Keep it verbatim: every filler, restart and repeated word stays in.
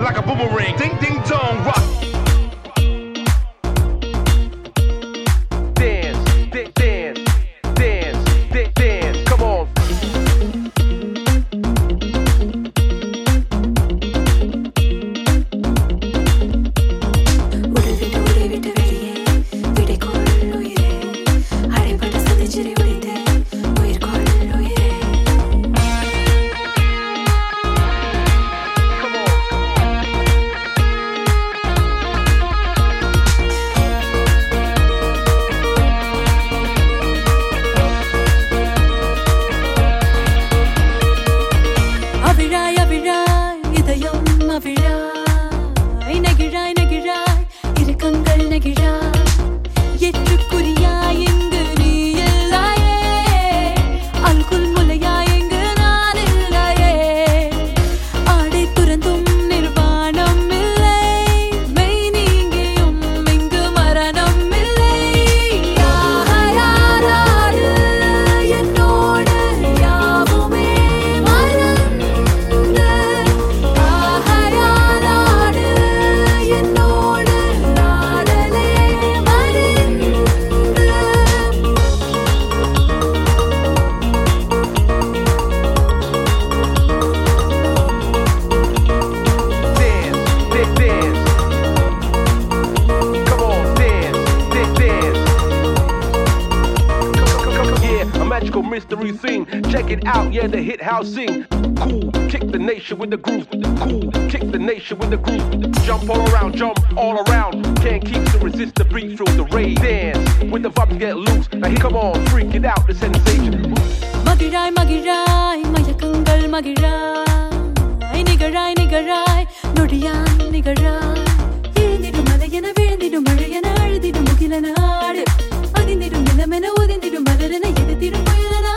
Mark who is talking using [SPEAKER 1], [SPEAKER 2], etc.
[SPEAKER 1] like a boomerang. Ding ding dong, rock. Dance, dance, dance, dance, dance. Come on.
[SPEAKER 2] அவிழாய் நகிழாய் நகிழாய் இருக்கங்கள் நகிழாய் ஏற்றுக்குரியாய் எங்கு நீ இல்லையே அல்குல் முலையாய் எங்கு நான் இல்லையே ஆடை துறந்தும் நிர்வாணம் இல்லை மெய் நீங்கியும் இங்கு மரணம் இல்லை யாராராது என்னோடு யாவுமே மறந்து
[SPEAKER 1] Magical mystery thing, check it out, yeah, the hit house sing. Cool, kick the nation with the groove. Cool, kick the nation with the groove. Jump all around, jump all around. Can't keep to resist the beat through the rave. Dance with the vibe and get loose. Now here, come on, freak it out, the sensation.
[SPEAKER 2] மகிழாய் மகிழாய் மயக்கங்கள் மகிழாய் நிகழாய் நிகழாய் நொடியாய் நிகழாய் எழுந்திடும் மலையென விழுந்திடும் மழையென அழுதிடும் முகிலென ஆடு அதிந்திடும் நிலமென உதிந்திடும் மலரென எதிர்த்திடும் புயலென